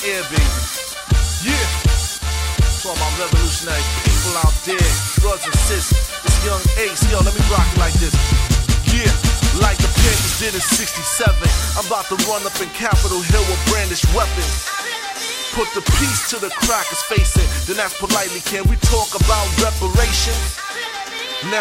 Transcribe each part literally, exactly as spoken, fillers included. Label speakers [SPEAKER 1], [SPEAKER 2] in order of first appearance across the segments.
[SPEAKER 1] air, baby. Yeah. To all my revolutionary people out there, brothers and sisters, it's Young Ace. Yo, let me rock it like this. Yeah, like the Panthers did in sixty-seven. I'm about to run up in Capitol Hill with brandished weapons. Put the peace to the crackers facing. Then ask politely, can we talk about reparations? Now.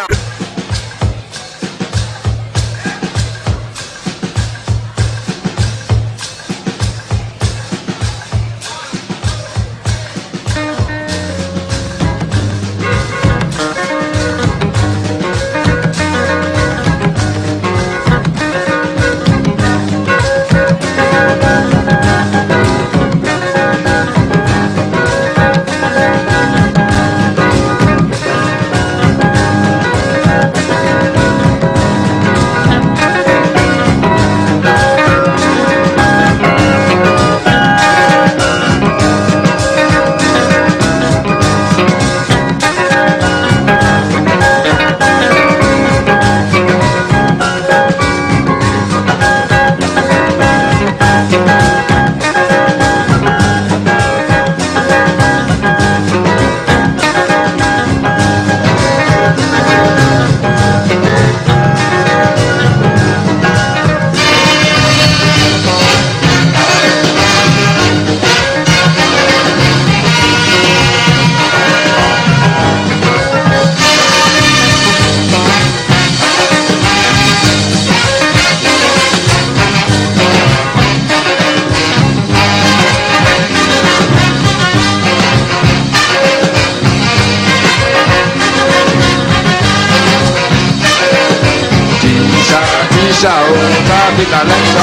[SPEAKER 2] Tisha,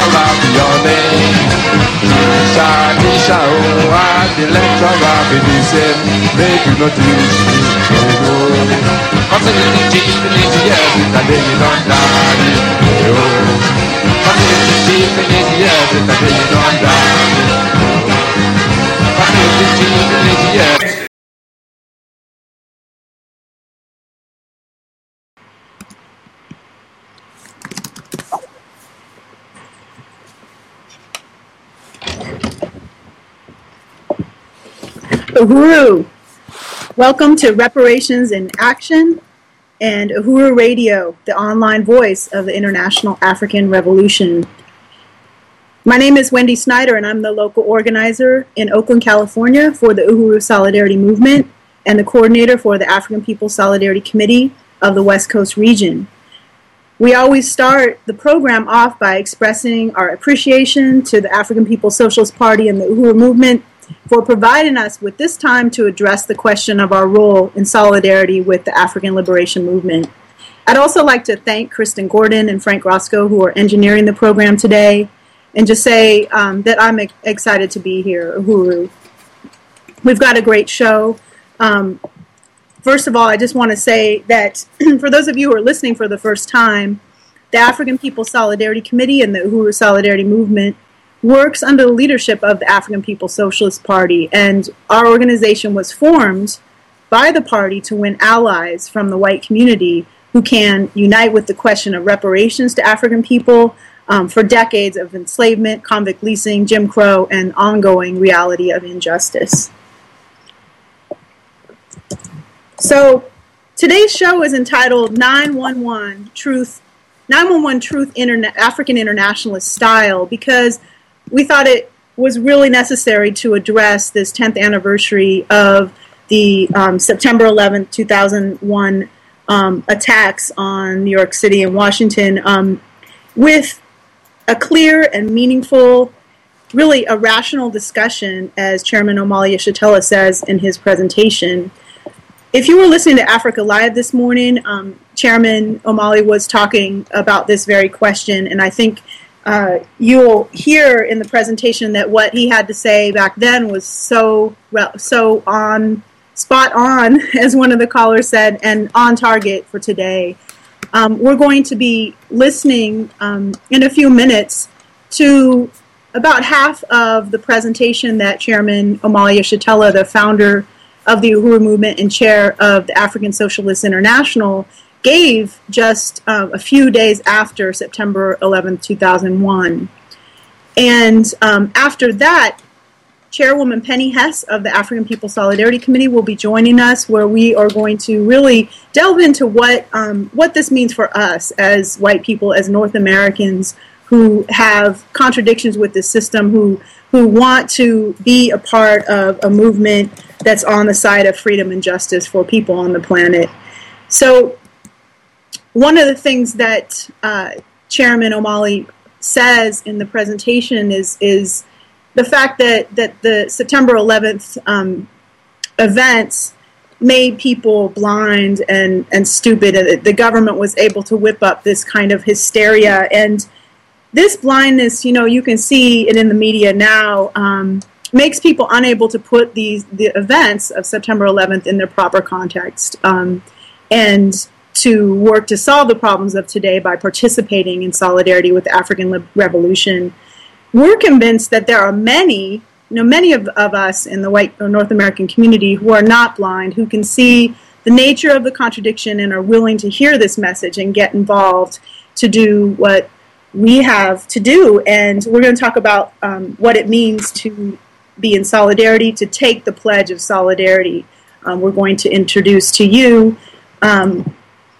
[SPEAKER 2] Tisha, oh, I the lecturer be the same. Make you not teach me no more. Cause in the chief in the years, it's a day you don't die. Cause in the chief in the years, it's a day you don't die. Cause in the chief in the years.
[SPEAKER 3] Uhuru. Welcome to Reparations in Action and Uhuru Radio, the online voice of the International African Revolution. My name is Wendy Snyder, and I'm the local organizer in Oakland, California for the Uhuru Solidarity Movement and the coordinator for the African People's Solidarity Committee of the West Coast region. We always start the program off by expressing our appreciation to the African People's Socialist Party and the Uhuru Movement for providing us with this time to address the question of our role in solidarity with the African Liberation Movement. I'd also like to thank Kristen Gordon and Frank Roscoe, who are engineering the program today, and just say um, that I'm excited to be here, Uhuru. We've got a great show. Um, first of all, I just want to say that for those of you who are listening for the first time, the African People's Solidarity Committee and the Uhuru Solidarity Movement works under the leadership of the African People's Socialist Party, and our organization was formed by the party to win allies from the white community who can unite with the question of reparations to African people um, for decades of enslavement, convict leasing, Jim Crow, and ongoing reality of injustice. So today's show is entitled nine one one Truth, nine one one Truth Interna- African Internationalist Style, because we thought it was really necessary to address this tenth anniversary of the um, September eleventh, two thousand one um, attacks on New York City and Washington um, with a clear and meaningful, really a rational discussion, as Chairman Omali Yeshitela says in his presentation. If you were listening to Africa Live this morning, um, Chairman Omali was talking about this very question, and I think Uh, you'll hear in the presentation that what he had to say back then was so so on spot on, as one of the callers said, and on target for today. Um, we're going to be listening um, in a few minutes to about half of the presentation that Chairman Omali Yeshitela, the founder of the Uhuru Movement and chair of the African Socialist International, gave just uh, a few days after September eleventh, two thousand one. And um, after that, Chairwoman Penny Hess of the African People Solidarity Committee will be joining us, where we are going to really delve into what um, what this means for us as white people, as North Americans who have contradictions with this system, who who want to be a part of a movement that's on the side of freedom and justice for people on the planet. So one of the things that uh, Chairman O'Malley says in the presentation is is the fact that, that the September eleventh um, events made people blind and, and stupid. The government was able to whip up this kind of hysteria. And this blindness, you know, you can see it in the media now, um, makes people unable to put these the events of September eleventh in their proper context, um, and to work to solve the problems of today by participating in solidarity with the African Lib- Revolution. We're convinced that there are many, you know, many of, of us in the white or North American community who are not blind, who can see the nature of the contradiction and are willing to hear this message and get involved to do what we have to do. And we're going to talk about um, what it means to be in solidarity, to take the pledge of solidarity. Um, we're going to introduce to you um,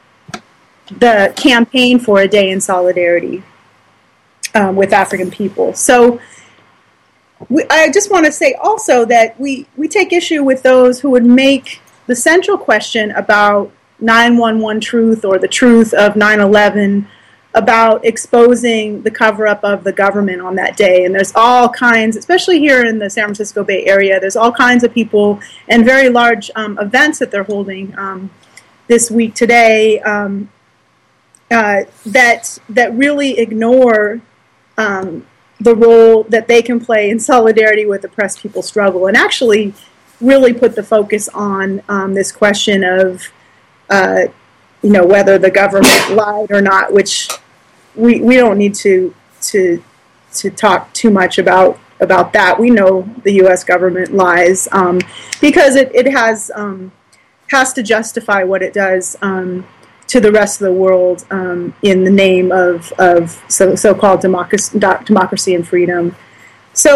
[SPEAKER 3] the campaign for a day in solidarity Um, with African people. So we, I just want to say also that we, we take issue with those who would make the central question about nine one one truth or the truth of nine eleven about exposing the cover-up of the government on that day. And there's all kinds, especially here in the San Francisco Bay Area, there's all kinds of people and very large um, events that they're holding um, this week today um, uh, that that really ignore Um, the role that they can play in solidarity with oppressed people's struggle, and actually really put the focus on um, this question of, uh, you know, whether the government lied or not, which we we don't need to to to talk too much about about that. We know the U S government lies um, because it it has um, has to justify what it does Um, to the rest of the world um, in the name of, of so, so-called democracy, democracy and freedom. So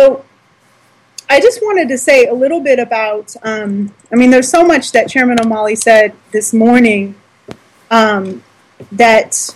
[SPEAKER 3] I just wanted to say a little bit about, um, I mean, there's so much that Chairman O'Malley said this morning um, that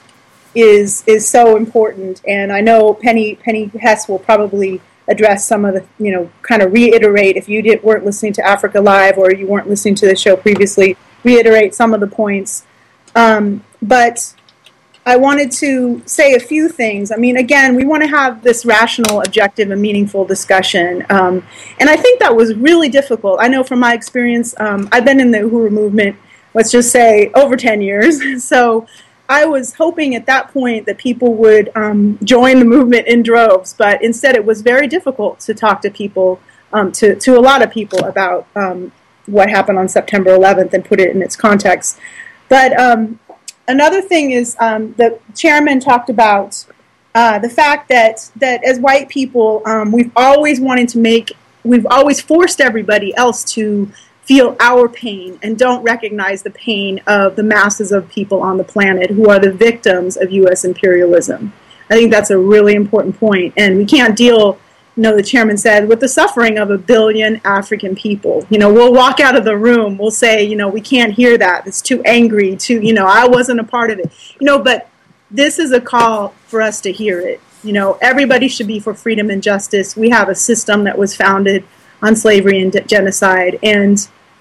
[SPEAKER 3] is is so important. And I know Penny Penny Hess will probably address some of the, you know, kind of reiterate, if you did, weren't listening to Africa Live or you weren't listening to the show previously, reiterate some of the points. Um, but I wanted to say a few things. I mean, again, we want to have this rational, objective, and meaningful discussion. Um, and I think that was really difficult. I know from my experience, um, I've been in the Uhuru movement, let's just say, over ten years. So I was hoping at that point that people would um, join the movement in droves. But instead, it was very difficult to talk to people, um, to, to a lot of people about um, what happened on September eleventh and put it in its context. But um, another thing is um, the chairman talked about uh, the fact that, that as white people, um, we've always wanted to make, we've always forced everybody else to feel our pain and don't recognize the pain of the masses of people on the planet who are the victims of U S imperialism. I think that's a really important point. And we can't deal, you know, the chairman said, with the suffering of a billion African people. You know, we'll walk out of the room, we'll say, you know, we can't hear that. It's too angry, too, you know, I wasn't a part of it. You know, but this is a call for us to hear it. You know, everybody should be for freedom and justice. We have a system that was founded on slavery and de- genocide, and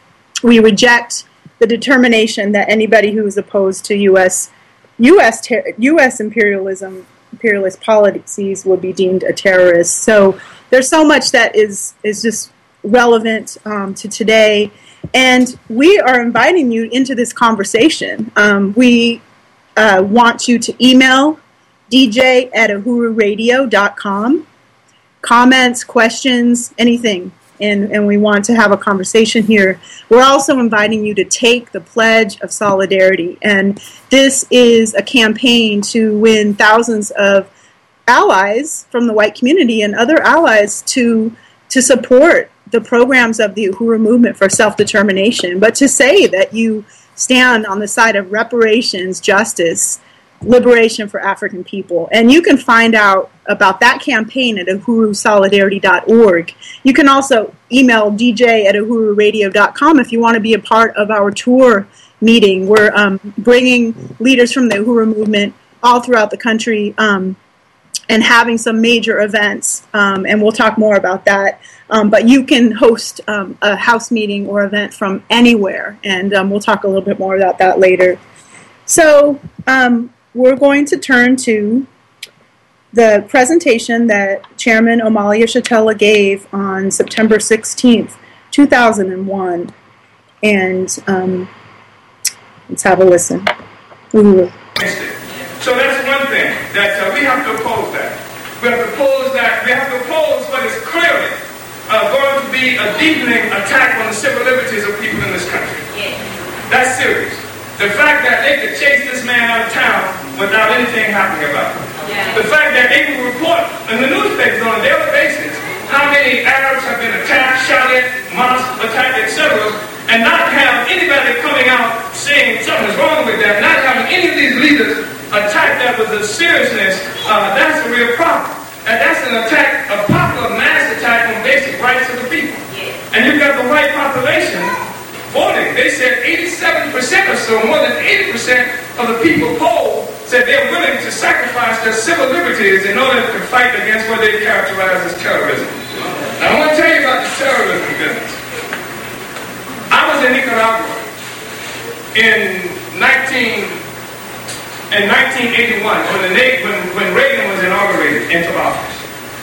[SPEAKER 3] we reject the determination that anybody who is opposed to U S U S ter- U S imperialism imperialist policies would be deemed a terrorist. So there's so much that is is just relevant um, to today, and we are inviting you into this conversation. Um, we uh, want you to email d j at uhuru radio dot com, comments, questions, anything, and, and we want to have a conversation here. We're also inviting you to take the Pledge of Solidarity, and this is a campaign to win thousands of allies from the white community and other allies to to support the programs of the Uhuru movement for self-determination, but to say that you stand on the side of reparations, justice, liberation for African people. And you can find out about that campaign at uhuru solidarity dot org. You can also email d j at uhuru radio dot com if you want to be a part of our tour meeting. We're um, bringing leaders from the Uhuru movement all throughout the country um, and having some major events. Um, and we'll talk more about that. Um, but you can host um, a house meeting or event from anywhere. And um, we'll talk a little bit more about that later. So um, we're going to turn to the presentation that Chairman Omali Yeshitela gave on September sixteenth, two thousand one. And um, let's have a listen. Ooh.
[SPEAKER 4] So that's one thing, that uh, we have to oppose that. We have to oppose that. We have to oppose what is clearly uh, going to be a deepening attack on the civil liberties of people in this country. Yeah. That's serious. The fact that they could chase this man out of town without anything happening about it. Yeah. The fact that they will report in the newspapers on a daily basis how many Arabs have been attacked, shot at, mosques attacked, et cetera, and not have anybody coming out saying something's wrong with that, not having any of these leaders attack that with a seriousness, uh, that's a real problem. And that's an attack, a popular mass attack on basic rights of the people. Yeah. And you've got the white population voting. They said eighty-seven percent or so, more than eighty percent of the people polled said they're willing to sacrifice their civil liberties in order to fight against what they characterize as terrorism. Now I want to tell you about the terrorism business. I was in Nicaragua in nineteen in nineteen eighty-one when the when, when Reagan was inaugurated into office,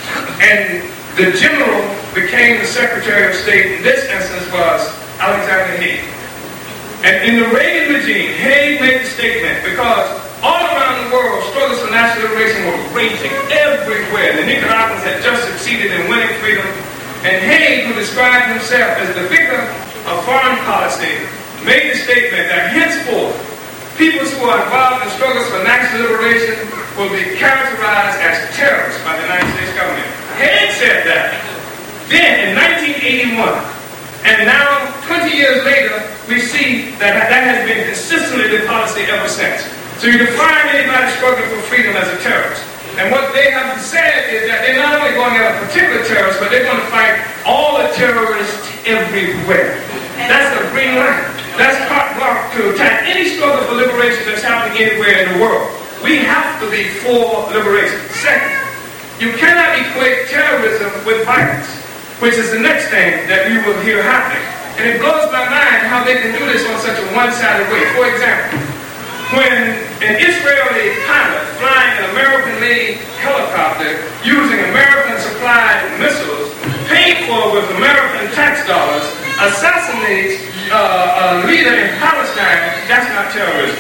[SPEAKER 4] and the general became the Secretary of State. In this instance was Alexander Haig. And in the Reagan regime, Haig made the statement because all around the world struggles for national liberation were raging everywhere. The Nicaraguans had just succeeded in winning freedom, and Haig, who described himself as the victor of foreign policy, made the statement that henceforth peoples who are involved in struggles for national liberation will be characterized as terrorists by the United States government. Haig said that. Then, in nineteen eighty-one, and now, twenty years later, we see that that has been consistently the policy ever since. So you define anybody struggling for freedom as a terrorist. And what they have said is that they're not only going at a particular terrorist, but they're going to fight all the terrorists everywhere. That's the green line. That's carte blanche to attack any struggle for liberation that's happening anywhere in the world. We have to be for liberation. Second, you cannot equate terrorism with violence, which is the next thing that you will hear happening. And it blows my mind how they can do this on such a one-sided way. For example, when an Israeli pilot flying an American-made helicopter using American-supplied missiles, paid for with American tax dollars, assassinates uh, a leader in Palestine, that's not terrorism.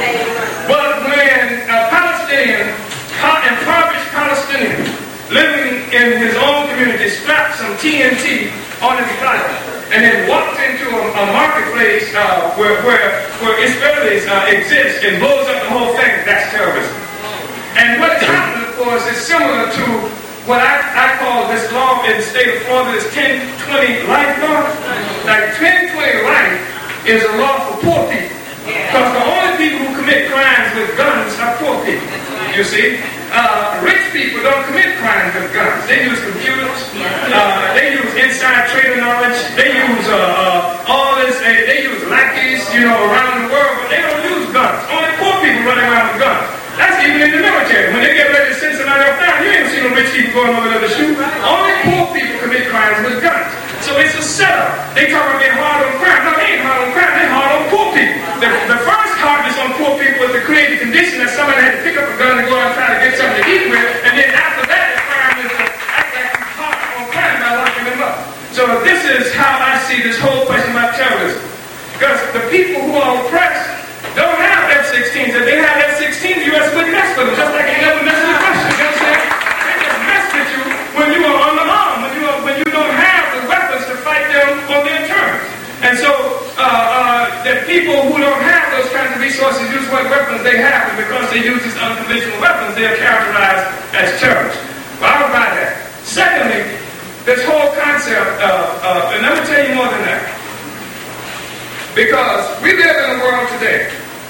[SPEAKER 4] But when a Palestinian, impoverished Palestinian, living in his own community, strapped some T N T on his flight, and then walked into a, a marketplace uh, where, where, where Israelis uh, exist and blows up the whole thing, that's terrorism. And what has happened, of course, is similar to what I, I call this law in the state of Florida, this ten twenty life law. Like ten twenty life is a law for poor people. Because the only people who commit crimes with guns are poor people. You see? Uh, rich people don't commit crimes with guns. They use computers. Uh, they use inside trading knowledge. They use uh, uh, all this. Uh, they use lackeys, you know, around the world, but they don't use guns. Only poor people running around with guns. That's even in the military. When they get ready to send somebody off down, you ain't seen no rich people going over there to shoot. Only poor people commit crimes with guns. So it's a setup. They talk about being hard on crime. No, they ain't hard on crime. They're hard on poor people. The, the first hardness on poor people was to create the condition that somebody had to pick up a gun and go out and try to get something to eat with, and then after that, the crime is to act like you're hard on crime by locking them up. So this is how I see this whole question about terrorism. Because the people who are oppressed don't have F sixteens. If they had F sixteens, the U S wouldn't mess with them, just like they never mess with Russia. You understand? They just mess with you when you are unarmed, when you are, when you don't have the weapons to fight them on their terms. And so uh, uh, the people who don't have those kinds of resources use what weapons they have, and because they use these unconventional weapons, they are characterized as terrorists. Well, I don't buy that. Secondly, this whole concept of, uh, and let me tell you more than that. Because we live in a world today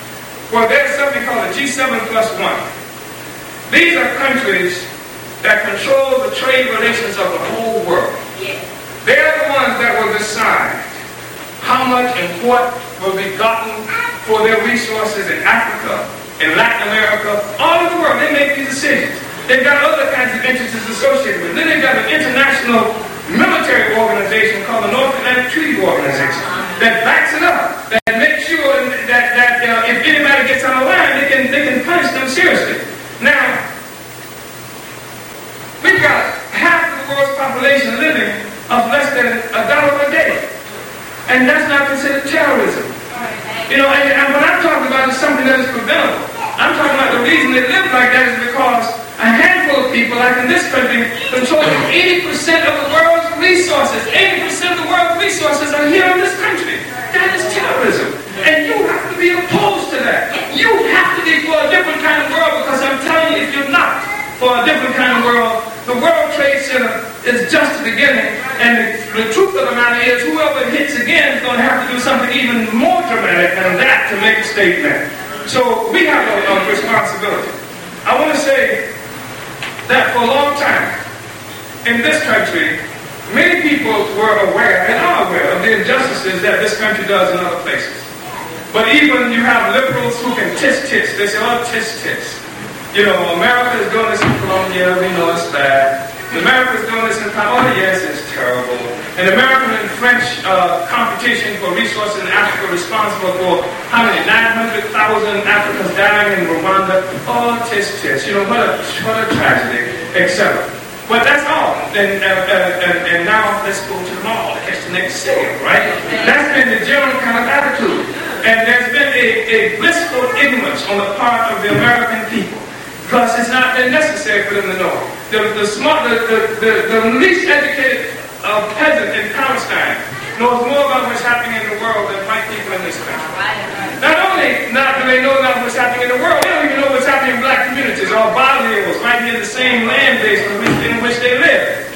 [SPEAKER 4] Well, there's something called a G seven plus one. These are countries that control the trade relations of the whole world. Yeah. They're the ones that will decide how much and what will be gotten for their resources in Africa, in Latin America, all over the world. They make these decisions. They've got other kinds of interests associated with it. Then they've got an international military organization called the North Atlantic Treaty Organization that backs it up, that makes sure that, that uh, if anybody gets on the line, they can, they can punish them seriously. Now, we've got half of the world's population living of less than a dollar a day. And that's not considered terrorism. You know, and, and what I'm talking about is something that is preventable. I'm talking about the reason they live like that is because a handful of people, like in this country, controlling eighty percent of the world's resources. eighty percent of the world's resources are here in this country. That is terrorism. And you have to be opposed to that. You have to be for a different kind of world, because I'm telling you, if you're not for a different kind of world, the World Trade Center is just the beginning. And the, the truth of the matter is, whoever hits again is going to have to do something even more dramatic than that to make a statement. So we have a, a responsibility. I want to say that for a long time in this country, many people were aware and are aware of the injustices that this country does in other places. But even you have liberals who can tisk-tisk. They say, oh, tisk-tisk. You know, America is doing this in Colombia, we know it's bad. America is doing this in Panama, oh yes, it's terrible. And American and French uh, competition for resources in Africa responsible for how many? nine hundred thousand Africans dying in Rwanda. Oh, tisk tisk. You know, what a, what a tragedy, et cetera. But that's all. And, uh, uh, and, and now let's go to the mall to catch the next sale, right? That's been the general kind of attitude. And there's been a, a blissful ignorance on the part of the American people, because it's not been necessary for them to know. The, the, smart, the, the, the, the least educated uh, peasant in Palestine knows more about what's happening in the world than white people in this country. Not only not do they know about what's happening in the world, they don't even know what's happening in black communities or barrios right here in the same land base in which, in which they live.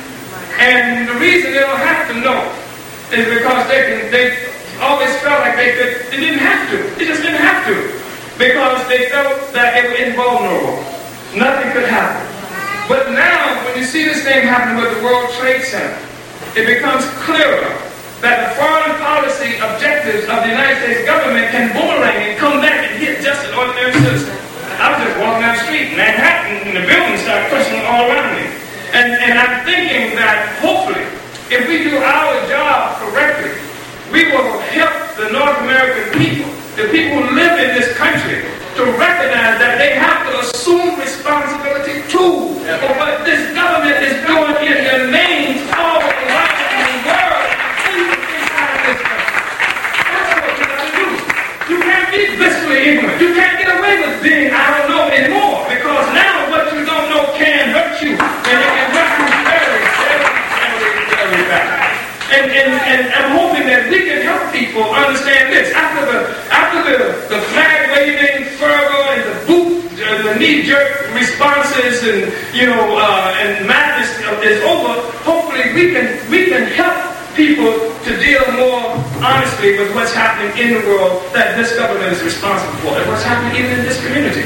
[SPEAKER 4] And the reason they don't have to know is because they can. They always felt like they could. They didn't have to. They just didn't have to, because they felt that they were invulnerable. Nothing could happen. But now, when you see this thing happening with the World Trade Center, it becomes clearer that the foreign policy objectives of the United States government can boomerang and come back and hit just an ordinary citizen. I was just walking down the street in Manhattan, and the buildings started pushing all around me. And, and I'm thinking that hopefully, if we do our job correctly, we will help the North American people, the people who live in this country, to recognize that they have to assume responsibility too for what this government is doing in the names all around the world, even inside this country. That's what you got to do. You can't be blissfully ignorant. You can't get away with being I don't know anymore, because now what you don't know can hurt you, and it can hurt you very, very, very, very bad. And, and, and I'm hoping that we can help people understand this. After the after the, the flag waving fervor and the boot, uh, the knee-jerk responses and you know uh, and madness is over, hopefully we can we can help people to deal more honestly with what's happening in the world that this government is responsible for, and what's happening even in this community.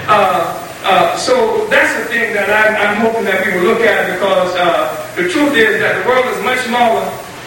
[SPEAKER 4] Uh, uh, so that's the thing that I'm, I'm hoping that we will look at, because uh, the truth is that the world is much smaller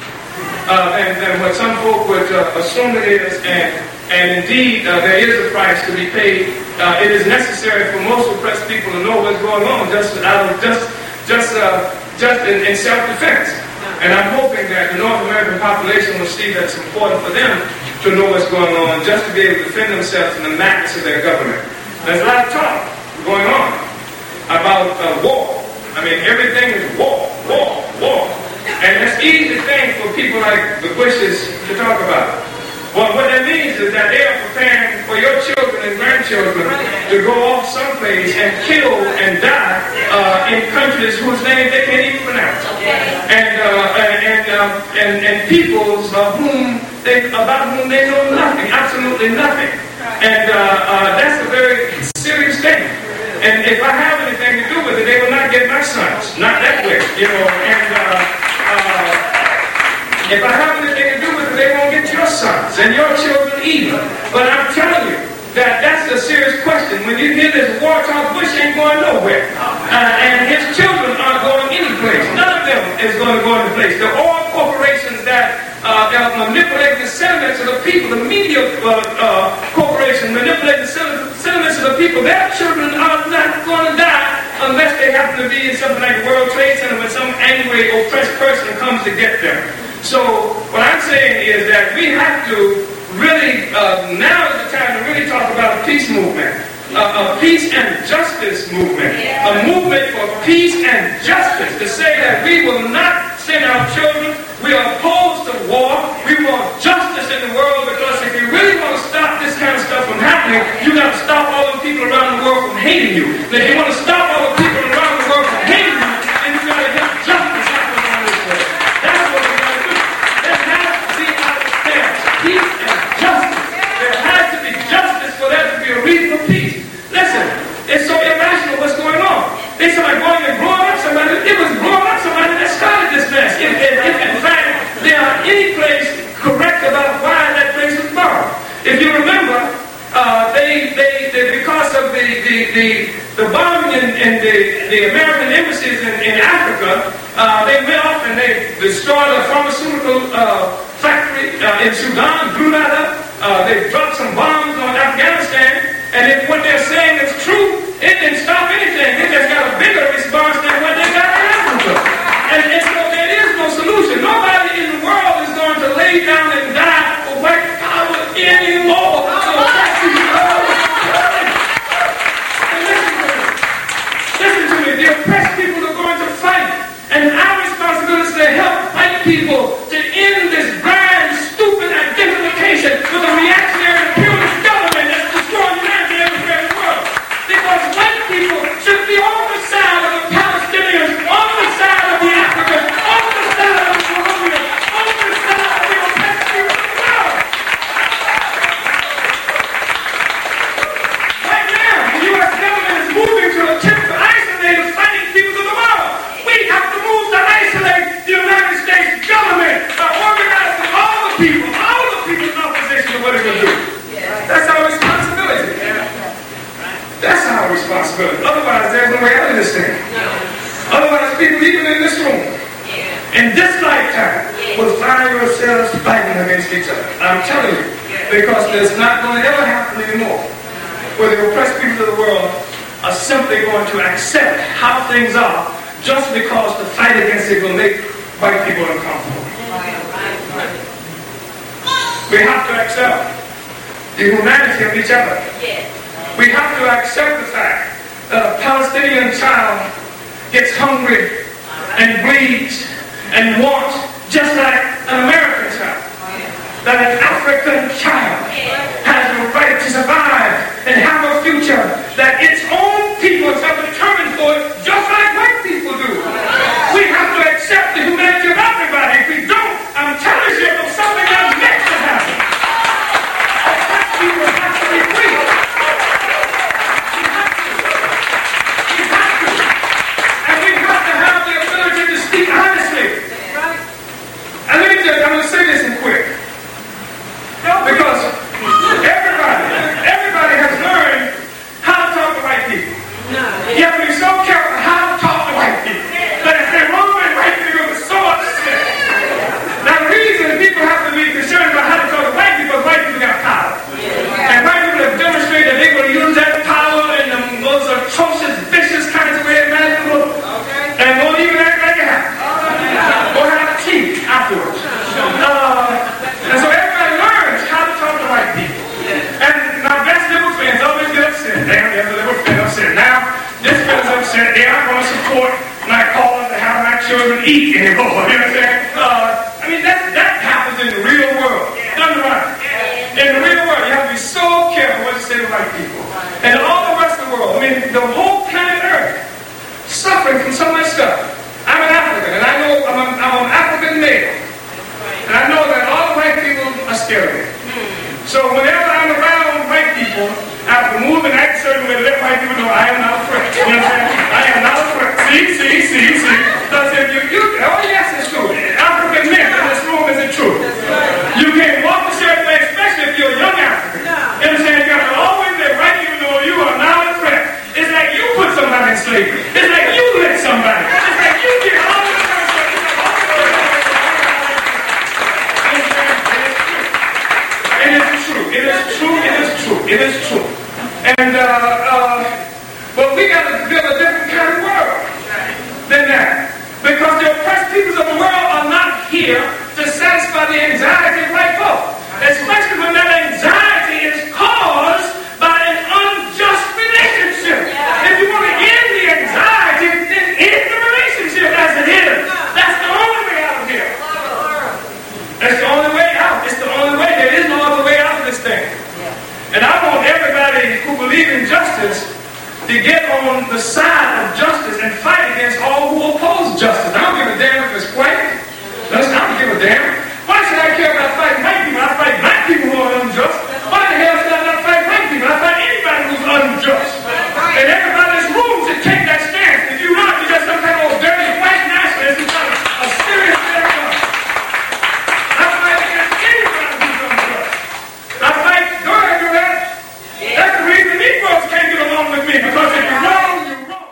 [SPEAKER 4] Uh, and, and what some folk would uh, assume it is, and, and indeed uh, there is a price to be paid. Uh, it is necessary for most oppressed people to know what's going on, just out of just just uh, just in, in self-defense. And I'm hoping that the North American population will see that it's important for them to know what's going on, just to be able to defend themselves from the madness of their government. There's a lot of talk going on about uh, war. I mean, everything is war, war, war. And it's easy thing for people like the Bushes to talk about. Well, what that means is that they are preparing for your children and grandchildren to go off someplace and kill and die uh, in countries whose names they can't even pronounce, and uh, and uh, and and peoples of whom they about whom they know nothing, absolutely nothing. And uh, uh, that's a very serious thing. And if I have anything to do with it, they will not get my sons. Not that way, you know. And uh, uh, if I have anything to do with it, they won't get your sons and your children either. But I'm telling you that that's a serious question. When you hear this war talk, Bush ain't going nowhere. Uh, and his children aren't going any place. None of them is going to go any place. The oil corporations that uh, are manipulating the sentiments of the people, the media uh, uh, corporations manipulating the sentiments of the people, their children are not going to die unless they happen to be in something like the World Trade Center when some angry, oppressed person comes to get them. So what I'm saying is that we have to really, uh, now is the time to really talk about a peace movement. Uh, a peace and justice movement. A movement for peace and justice. To say that we will not send our children. We are opposed to war. We want justice in the world, because if you really want to stop this kind of stuff from happening, you got to stop all the people around the world from hating you. And if you want to stop all the people around the world from hating you, then you got to get justice happening on this world. That's what we got to do. There has to be out there peace and justice. There has to be justice for there to be a reason for peace. Listen, it's so irrational what's going on. They somebody going and blowing up somebody. It was blowing up somebody that started this mess. If, if, if in fact there are any place correct about why that place was bombed. If you remember, uh, they, they, they because of the the, the, the bombing in, in the, the American embassies in, in Africa, uh, they went off and they destroyed a pharmaceutical uh, factory uh, in Sudan, blew that up. Uh, they dropped some bombs on Afghanistan. And if what they're saying is true, it didn't stop anything. It just got a bigger response than what they got in Africa. And, and so there is no solution. Nobody in the world is going to lay down and die for white power anymore. So that's the and listen to me. Listen to me. The oppressed people are going to fight. And our responsibility is to help white people to end this blind, stupid identification with a reactionary imperialist government that's destroying humanity everywhere in the world. Because white people should be on the side of the Palestinians, on the side of the Africans, on the side of the Colombians, on the side of the oppressed people of the world. Right now, the U S government is moving to attempt to isolate the fighting people of the world. We have to move to isolate the United States government by organizing all the people, all the people in opposition to what it will do. That's our responsibility. That's our responsibility. Otherwise, there's no way out of this thing. Otherwise, people, even in this room, in this lifetime, will find yourselves fighting against each other. I'm telling you, because it's not going to ever happen anymore, where the oppressed people of the world are simply going to accept how things are just because the fight against it will make white people uncomfortable. We have to accept the humanity of each other. We have to accept the fact that a Palestinian child gets hungry and bleeds and wants just like an American child. That an African child has the right to survive and have a future that its own people have determined for it, just like white people do. We have to accept the humanity of everybody. If we don't, I'm telling you, something else next to happen. Black people have to be free. We have to. And we have to have the ability to speak honestly. And let me tell you, I'm going to say this in quick. Because everybody, everybody has learned how to talk to white people. You have to be so careful how to talk to white people. But if they're wrong with white people, it's so upset. Now the reason people have to be concerned about how to talk to white people is white people got power. And white people have demonstrated that they're going to use that power in the most atrocious, vicious kinds of way imaginable. And won't even act like it happened. Or have teeth afterwards. Uh, and so everybody learns how to talk to white people. And my best liberal friends always get upset. Damn, there's a liberal friend upset. Now, this friend's upset. They aren't going to support my call to have my children eat anymore. You know what I'm saying? Uh, I mean, that, that happens in the real world. Done right. In the real world, you have to be so careful what you say to white people. And all the rest of the world, I mean, the whole planet Earth, suffering from so much stuff. I'm an African, and I know I'm, a, I'm an African male. And I know that all the white people are scared of me. So whenever I'm around white people, I have to move and act certain way to let white people know I am not a threat. You know what I'm saying? I am not a threat. See, see, see, see. Because if you, you, oh yes, it's true. African men in this room, is it true? You can't walk a certain way, especially if you're a young African. You know what I'm saying? You got to always It is true. And, uh, uh, but we got to build a different kind of world than that. Because the oppressed peoples of the world are not here to satisfy the anxiety of white folk. Especially when that anxiety is caused by an unjust relationship. Yeah. If you want to end the anxiety, then end the relationship as it is. That's the only way out of here. That's the only way out. It's the only way. There is no other way out of this thing. Yeah. And I want everybody who believes in justice to get on the side of justice and fight against all who oppose justice. I don't give a damn if it's white. I don't give a damn. Why should I care about fighting white people? I fight black people who are unjust. Why the hell should I not fight white people? I fight anybody who's unjust. And everybody in this room should take that stance. If you're not, you're just some kind of old dirty white nationalist. It's not a serious thing. I fight against anybody who's unjust. I fight, go ahead, do that. That's the reason Negroes can't get along with me. Because if you're wrong, you're wrong.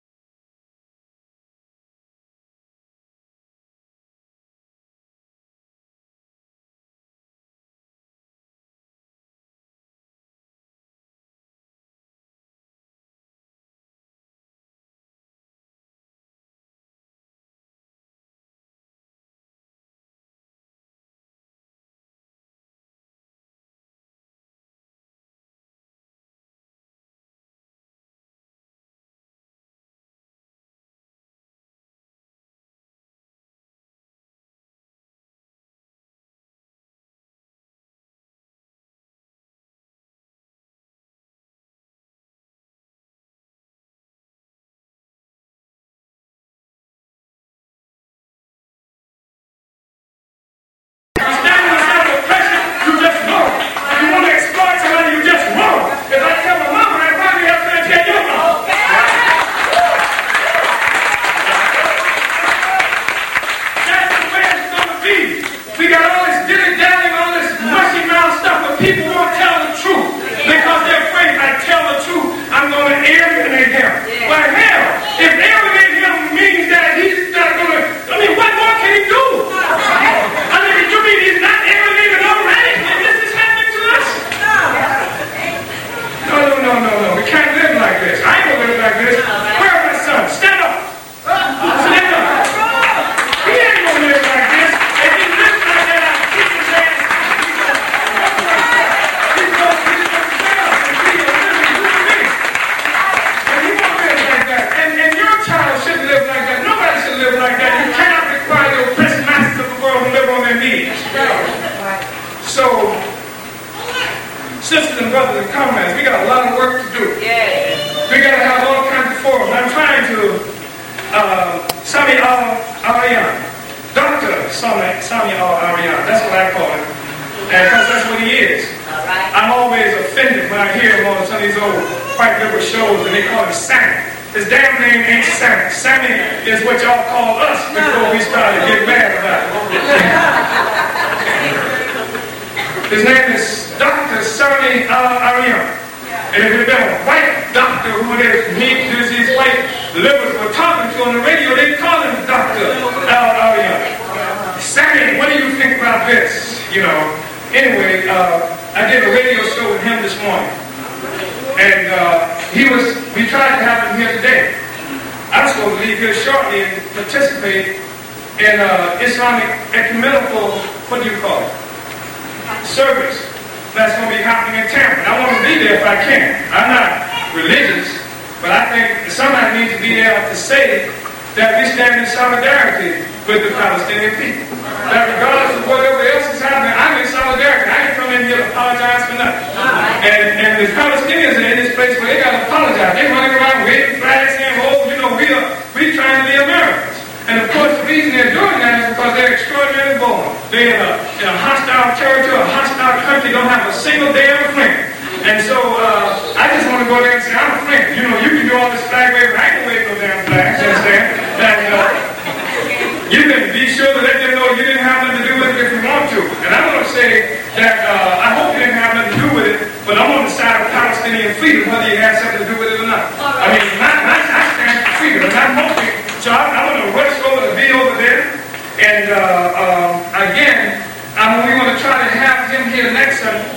[SPEAKER 4] Sisters and brothers and comrades, we got a lot of work to do. Yeah. We got to have all kinds of forums. I'm trying to, uh, Sami Al-Aryan, Doctor Sami Al-Aryan, that's what I call him, and because that's what he is. All right. I'm always offended when I hear him on some of these old white liberal shows and they call him Sammy. His damn name ain't Sammy. Sammy is what y'all call us before we started getting mad about it. His name is Doctor Sami Al-Aryan. And if it had been a white doctor who would meet these white liberals were talking to on the radio, they'd call him Doctor Al-Aryan. Sammy, what do you think about this? You know, anyway, uh, I did a radio show with him this morning. And uh, he was, we tried to have him here today. I was supposed to leave here shortly and participate in uh, Islamic ecumenical, what do you call it? Service that's going to be happening in Tampa. I want to be there if I can. I'm not religious, but I think somebody needs to be there to say that we stand in solidarity with the Palestinian people. That regardless of whatever else is happening, I'm in solidarity. I ain't come in here to apologize for nothing. And, and the Palestinians are in this place where they got to apologize. They're running around waving flags saying, oh, you know, we are we trying to be Americans. And of course, the reason they're doing that is because they're extraordinarily bold. They're in a, in a hostile territory, a hostile country, don't have a single damn friend. And so, uh, I just want to go there and say, I'm a friend. You know, you can do all this flag waving, I can wave no damn flags, you understand? That, uh, you can be sure to let them know you didn't have nothing to do with it if you want to. And I want to say that, uh, I hope you didn't have nothing to do with it, but I'm on the side of Palestinian freedom, whether you had something to do with it or not. I mean, my, my, I stand for freedom, and I'm hoping, so I'm, I'm going to rush over to be over there. And uh, um, again, I'm only going to try to have him here next Sunday.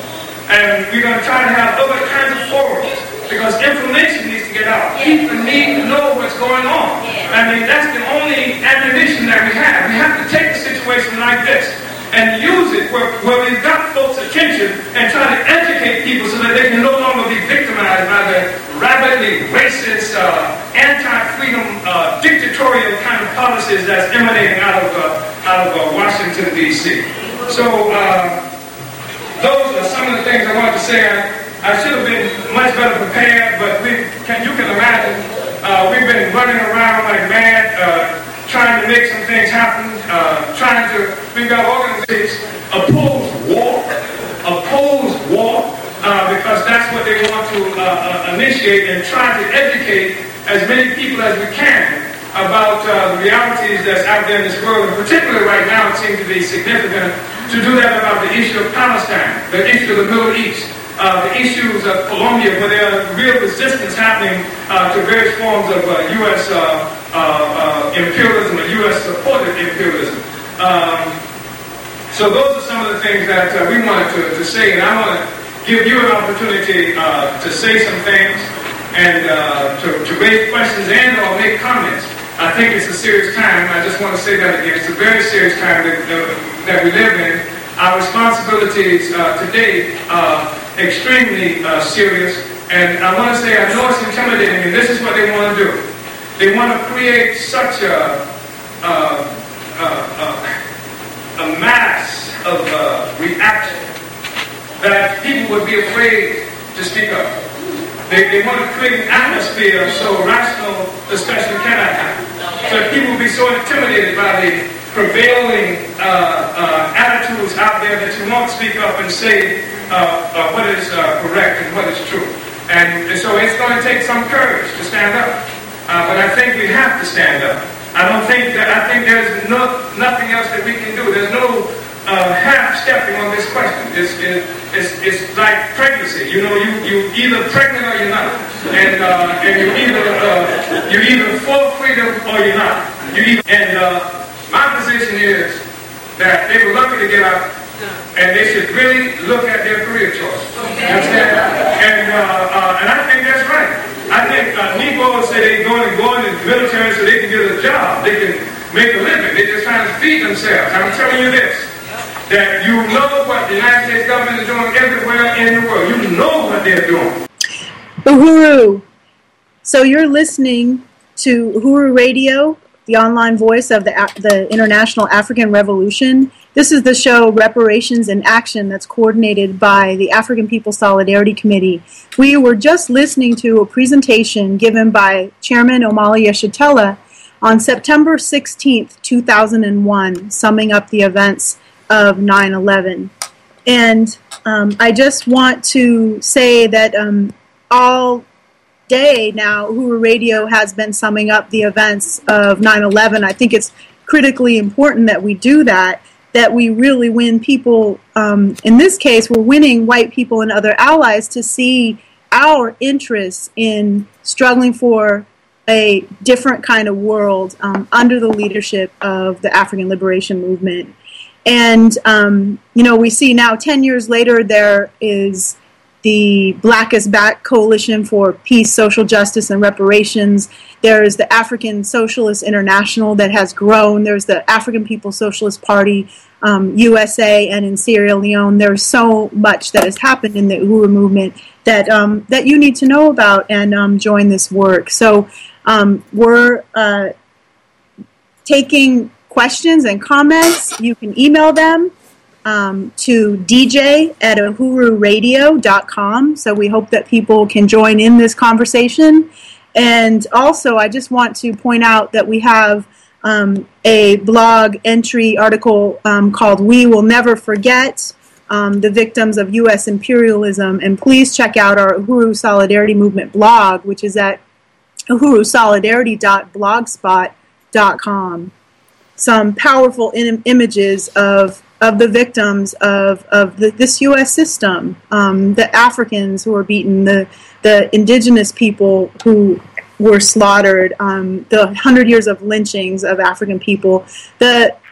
[SPEAKER 4] And we're going to try to have other kinds of forums, because information needs to get out. People need to know what's going on. I mean, that's the only ammunition that we have. We have to take a situation like this and use it where, where we've got folks' attention and try to educate people so that they can no longer be victimized by the rabidly racist, uh, anti-freedom, uh, dictatorial kind of policies that's emanating out of uh, out of uh, Washington, D C So uh, those are some of the things I wanted to say. I, I should have been much better prepared, but we can, you can imagine uh, we've been running around like mad, uh, trying to make some things happen, uh, trying to, we've got organizations oppose war, oppose war, uh, because that's what they want to uh, uh, initiate, and try to educate as many people as we can about uh, the realities that's out there in this world. And particularly right now, it seems to be significant to do that about the issue of Palestine, the issue of the Middle East, uh, the issues of Colombia, where there are real resistance happening uh, to various forms of uh, U S Uh, uh, uh, imperialism, or U S supported imperialism. Um, so those are some of the things that uh, we wanted to, to say, and I want to give you an opportunity uh, to say some things and uh, to, to raise questions and or make comments. I think it's a serious time. I just want to say that again. It's a very serious time that, uh, that we live in. Our responsibilities uh, today are extremely uh, serious, and I want to say I know it's intimidating, and this is what they want to do. They want to create such a, uh, uh, uh, a mass of uh, reaction that people would be afraid to speak up. They, they want to create an atmosphere so rational discussion cannot happen. So people will be so intimidated by the prevailing uh, uh, attitudes out there that you won't speak up and say uh, uh, what is uh, correct and what is true. And, and so it's going to take some courage to stand up. Uh, but I think we have to stand up. I don't think that, I think there's no, nothing else that we can do. There's no uh, half-stepping on this question. It's, it, it's, it's like pregnancy. You know, you, you either pregnant or you're not. And, uh, and you either, uh, you're either for freedom or you're not. You either, and uh, my position is that they were lucky to get out, and they should really look at their career choice. You understand? And, uh, uh, and I think that's right. I think uh, Negroes say they're going to go into the military so they can get a job. They can make a living. They're just trying to feed themselves. I'm telling you this, that you know what the United States government is doing everywhere in the world. You know what they're doing.
[SPEAKER 3] Uhuru. So you're listening to Uhuru Radio, the online voice of the, the International African Revolution. This is the show Reparations in Action that's coordinated by the African People's Solidarity Committee. We were just listening to a presentation given by Chairman Omali Yeshitela on September sixteenth, two thousand one, summing up the events of nine eleven. And um, I just want to say that um, all day now, Uhuru Radio has been summing up the events of nine eleven. I think it's critically important that we do that, that we really win people, um, in this case, we're winning white people and other allies to see our interests in struggling for a different kind of world um, under the leadership of the African Liberation Movement. And, um, you know, we see now ten years later there is the Blackest Back Coalition for Peace, Social Justice, and Reparations. There's the African Socialist International that has grown. There's the African People's Socialist Party, um, U S A, and in Sierra Leone. There's so much that has happened in the Uhuru movement that um, that you need to know about and um, join this work. So um, we're uh, taking questions and comments. You can email them Um, to D J at uhuru radio dot com. So we hope that people can join in this conversation. And also, I just want to point out that we have um, a blog entry article um, called We Will Never Forget, um, the Victims of U S Imperialism. And please check out our Uhuru Solidarity Movement blog, which is at uhuru solidarity dot blogspot dot com. Some powerful in- images of of the victims of, of the, this U S system, um, the Africans who were beaten, the, the indigenous people who were slaughtered, um, the hundred years of lynchings of African people, the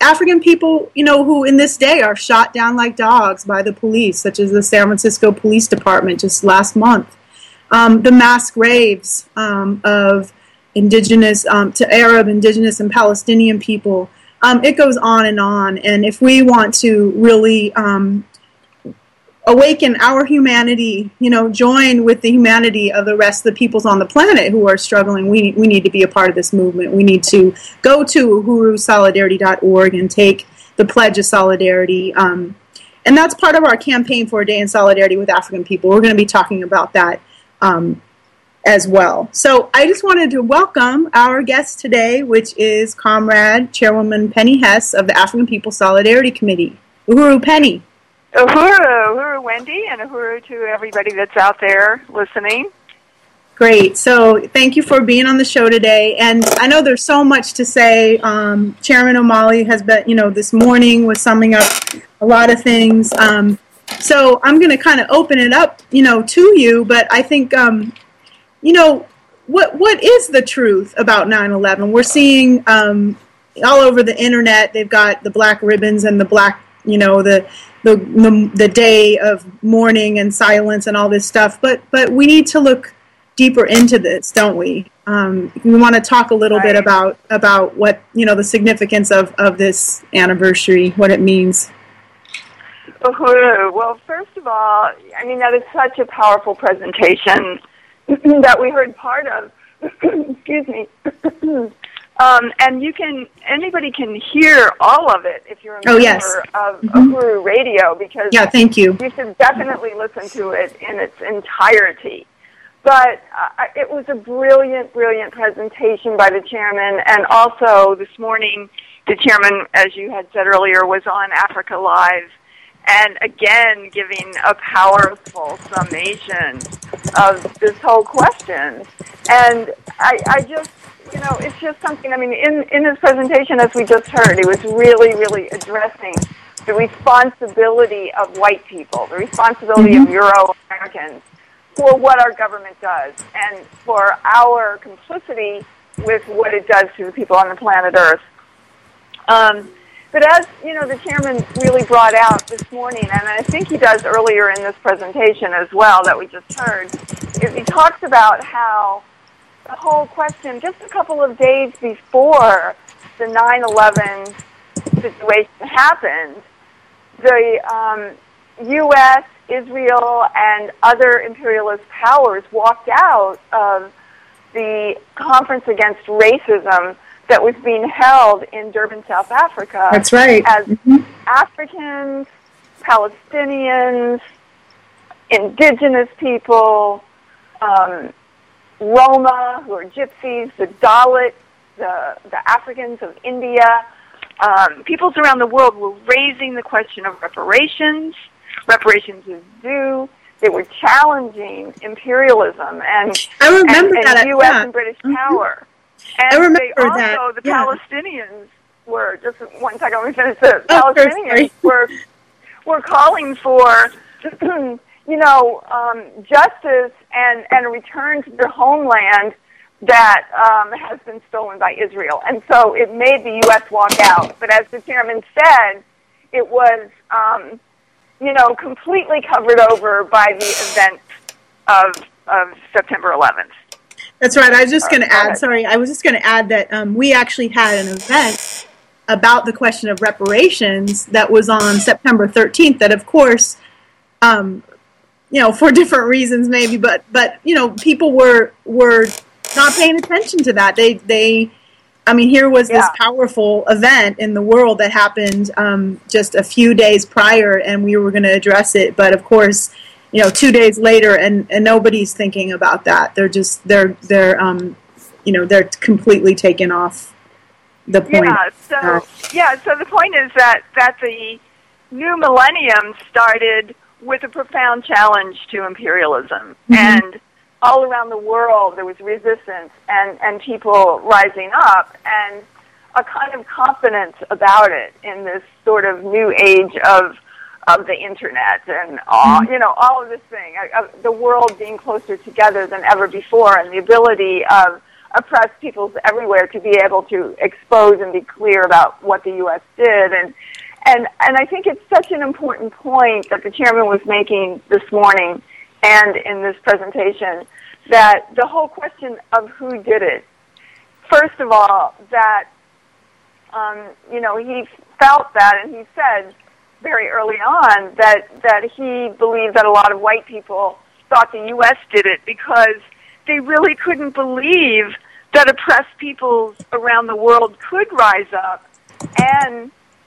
[SPEAKER 3] African people, you know, who in this day are shot down like dogs by the police, such as the San Francisco Police Department just last month. Um, the mass graves um, of indigenous um, to Arab, indigenous, and Palestinian people. Um, it goes on and on. And if we want to really um, awaken our humanity, you know, join with the humanity of the rest of the peoples on the planet who are struggling, we we need to be a part of this movement. We need to go to uhuru solidarity dot org and take the Pledge of Solidarity. Um, and that's part of our campaign for a day in solidarity with African people. We're going to be talking about that um, as well. So I just wanted to welcome our guest today, which is Comrade Chairwoman Penny Hess of the African People Solidarity Committee. Uhuru, Penny.
[SPEAKER 5] Uhuru, uhuru, Wendy, and uhuru to everybody that's out there listening.
[SPEAKER 3] Great. So thank you for being on the show today. And I know there's so much to say. Um, Chairman O'Malley has been, you know, this morning was summing up a lot of things. Um, so I'm going to kind of open it up, you know, to you. But I think, um, you know, what what is the truth about nine eleven? We're seeing um, all over the internet, they've got the black ribbons and the black, you know, the The, the the day of mourning and silence and all this stuff, but but we need to look deeper into this, don't we? Um, we want to talk a little right. bit about about what, you know, the significance of, of this anniversary, what it means.
[SPEAKER 5] Well, first of all, I mean, that is such a powerful presentation that we heard part of. Excuse me. Um, and you can, anybody can hear all of it if you're a member
[SPEAKER 3] oh, yes.
[SPEAKER 5] of
[SPEAKER 3] mm-hmm.
[SPEAKER 5] Uhuru Radio, because
[SPEAKER 3] yeah, thank you.
[SPEAKER 5] you should definitely listen to it in its entirety. But uh, it was a brilliant, brilliant presentation by the chairman, and also this morning the chairman, as you had said earlier, was on Africa Live, and again giving a powerful summation of this whole question. And I, I just... You know, it's just something, I mean, in, in his presentation, as we just heard, he was really, really addressing the responsibility of white people, the responsibility mm-hmm. of Euro-Americans for what our government does and for our complicity with what it does to the people on the planet Earth. Um, but as, you know, the chairman really brought out this morning, and I think he does earlier in this presentation as well that we just heard, is he talks about how the whole question, just a couple of days before the nine eleven situation happened, the um, U S, Israel, and other imperialist powers walked out of the Conference Against Racism that was being held in Durban, South Africa.
[SPEAKER 3] That's right.
[SPEAKER 5] As
[SPEAKER 3] mm-hmm.
[SPEAKER 5] Africans, Palestinians, indigenous people, um, Roma, who are gypsies, the Dalit, the, the Africans of India, um, peoples around the world were raising the question of reparations. Reparations is due. They were challenging imperialism and,
[SPEAKER 3] I remember
[SPEAKER 5] and,
[SPEAKER 3] that,
[SPEAKER 5] and U S
[SPEAKER 3] yeah.
[SPEAKER 5] and British
[SPEAKER 3] mm-hmm.
[SPEAKER 5] power. And
[SPEAKER 3] I remember
[SPEAKER 5] they also,
[SPEAKER 3] that.
[SPEAKER 5] the
[SPEAKER 3] yeah.
[SPEAKER 5] Palestinians were, just one second, let me finish this.
[SPEAKER 3] Oh,
[SPEAKER 5] Palestinians were, were calling for you know, um, justice and, and a return to their homeland that um, has been stolen by Israel. And so it made the U S walk out. But as the chairman said, it was, um, you know, completely covered over by the events of, of September eleventh.
[SPEAKER 3] That's right. I was just going to add,
[SPEAKER 5] ahead.
[SPEAKER 3] sorry, I was just going to add that um, we actually had an event about the question of reparations that was on September thirteenth that, of course, um, you know, for different reasons maybe, but, but you know, people were were not paying attention to that. They, they I mean, here was
[SPEAKER 5] yeah.
[SPEAKER 3] this powerful event in the world that happened um, just a few days prior, and we were going to address it. But, of course, you know, two days later, and, and nobody's thinking about that. They're just, they're, they're um, you know, they're completely taken off the point.
[SPEAKER 5] Yeah, so, uh, yeah, so the point is that, that the new millennium started with a profound challenge to imperialism. Mm-hmm. And all around the world there was resistance and, and people rising up and a kind of confidence about it in this sort of new age of of the internet and all, mm-hmm. you know, all of this thing, uh, the world being closer together than ever before, and the ability of oppressed peoples everywhere to be able to expose and be clear about what the U S did. And and and I think it's such an important point that the chairman was making this morning and in this presentation, that the whole question of who did it, first of all, that, um, you know, he felt that, and he said very early on that, that he believed that a lot of white people thought the U S did it because they really couldn't believe that oppressed peoples around the world could rise up and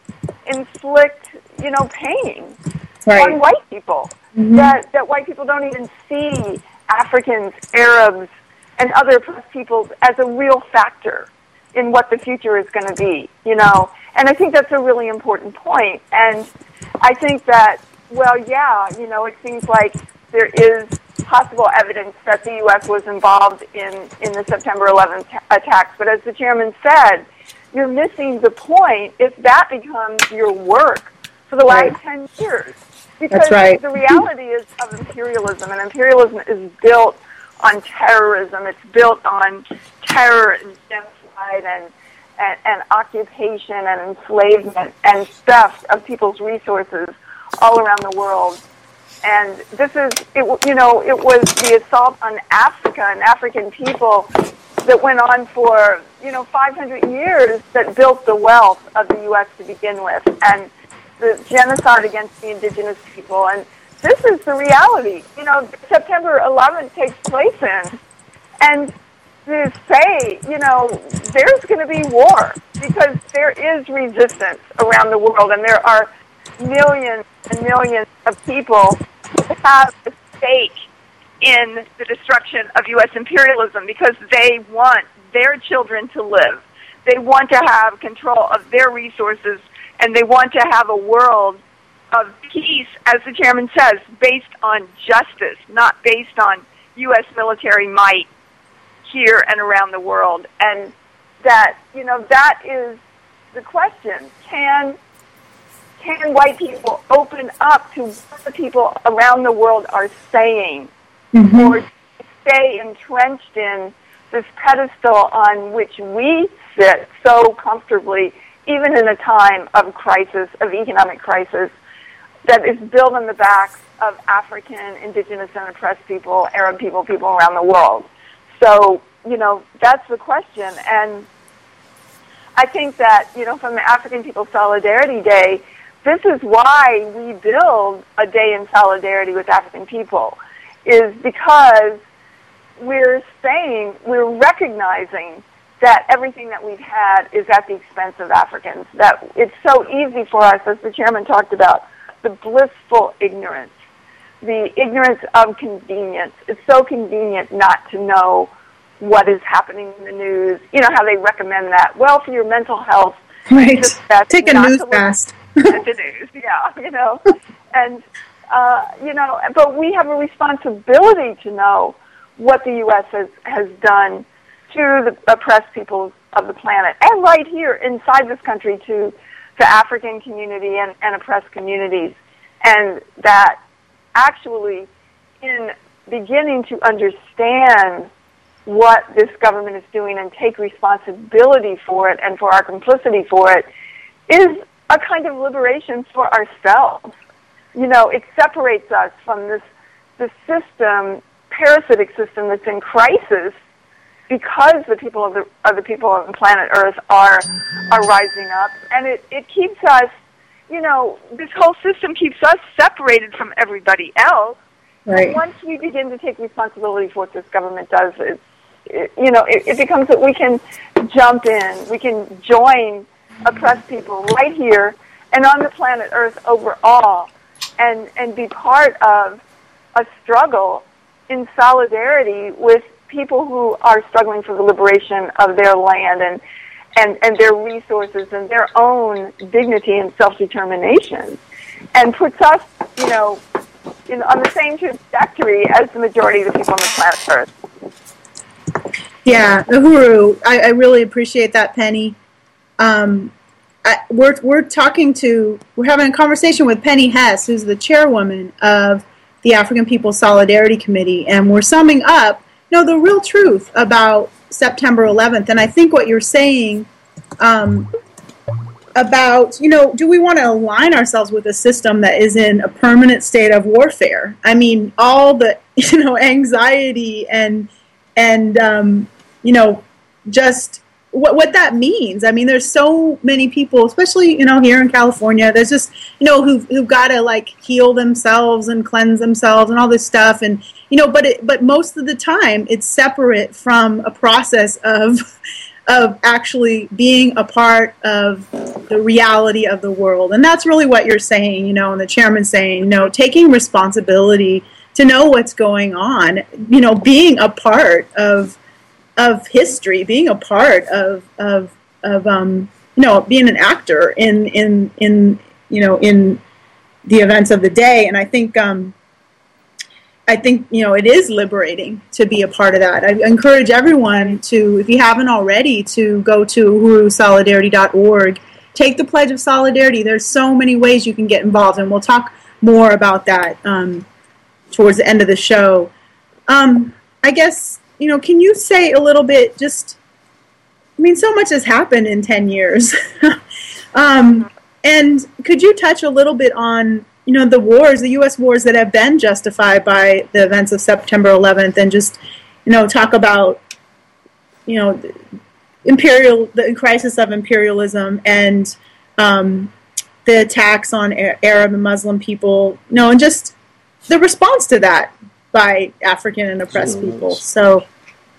[SPEAKER 5] inflict, you know, pain right. on white people. Mm-hmm. That that white people don't even see Africans, Arabs, and other oppressed peoples as a real factor in what the future is going to be, you know. And I think that's a really important point. And I think that, well, yeah, you know, it seems like there is possible evidence that the U S was involved in, in the September eleventh attacks. But as the chairman said, you're missing the point if that becomes your work for the last right. ten years. Because
[SPEAKER 3] That's right.
[SPEAKER 5] the reality is of imperialism, and imperialism is built on terrorism. It's built on terror and genocide and, and, and occupation and enslavement and theft of people's resources all around the world. And this is, it, you know, it was the assault on Africa and African people that went on for, you know, five hundred years that built the wealth of the U S to begin with, and the genocide against the indigenous people. And this is the reality. You know, September eleventh takes place in, and to say, you know, there's going to be war because there is resistance around the world, and there are millions and millions of people who have a stake in the destruction of U S imperialism because they want their children to live. They want to have control of their resources, and they want to have a world of peace, as the chairman says, based on justice, not based on U S military might here and around the world. And that, you know, that is the question. Can can white people open up to what the people around the world are saying, mm-hmm. or stay entrenched in this pedestal on which we sit so comfortably, even in a time of crisis, of economic crisis, that is built on the backs of African, indigenous, and oppressed people, Arab people, people around the world. So, you know, that's the question. And I think that, you know, from the African People's Solidarity Day, this is why we build a day in solidarity with African people, is because we're saying, we're recognizing that everything that we've had is at the expense of Africans, that it's so easy for us, as the chairman talked about, the blissful ignorance, the ignorance of convenience. It's so convenient not to know what is happening in the news. You know how they recommend that. Well, for your mental health,
[SPEAKER 3] right. Take a news fast.
[SPEAKER 5] At the news, yeah, you know. And, uh, you know, but we have a responsibility to know what the U S has, has done to the oppressed peoples of the planet, and right here inside this country to the African community and, and oppressed communities. And that actually, in beginning to understand what this government is doing and take responsibility for it and for our complicity for it, is a kind of liberation for ourselves. You know, it separates us from this, this system, parasitic system that's in crisis, because the people of the, of the people of the planet Earth are are rising up, and it, it keeps us, you know, this whole system keeps us separated from everybody else. Right. And once we begin to take responsibility for what this government does, it, it, you know, it, it becomes that we can jump in, we can join oppressed people right here and on the planet Earth overall, and and be part of a struggle in solidarity with people who are struggling for the liberation of their land and, and, and their resources and their own dignity and self-determination, and puts us, you know, in, on the same trajectory as the majority of the people on the planet Earth.
[SPEAKER 3] Yeah, Uhuru, I, I really appreciate that, Penny. Um, I, we're we're talking to, we're having a conversation with Penny Hess, who's the chairwoman of the African People's Solidarity Committee, and we're summing up know, the real truth about September eleventh. And I think what you're saying um, about, you know, do we want to align ourselves with a system that is in a permanent state of warfare? I mean, all the, you know, anxiety and, and um, you know, just what what that means. I mean, there's so many people, especially, you know, here in California, there's just, you know, who've, who've got to, like, heal themselves and cleanse themselves and all this stuff. And, you know, but it, but most of the time, it's separate from a process of of actually being a part of the reality of the world. And that's really what you're saying, you know, and the chairman's saying, you know, taking responsibility to know what's going on, you know, being a part of of history, being a part of of of um, you know, being an actor in in in you know in the events of the day. And I think um, I think you know it is liberating to be a part of that. I encourage everyone to, if you haven't already, to go to uhuru solidarity dot org. Take the Pledge of Solidarity. There's so many ways you can get involved, and we'll talk more about that um, towards the end of the show. Um, I guess. You know, can you say a little bit, just, I mean, so much has happened in ten years. um, and could you touch a little bit on, you know, the wars, the U S wars that have been justified by the events of September eleventh, and just, you know, talk about, you know, imperial, the crisis of imperialism and um, the attacks on Arab and Muslim people, you know, and just the response to that by African and oppressed people. So,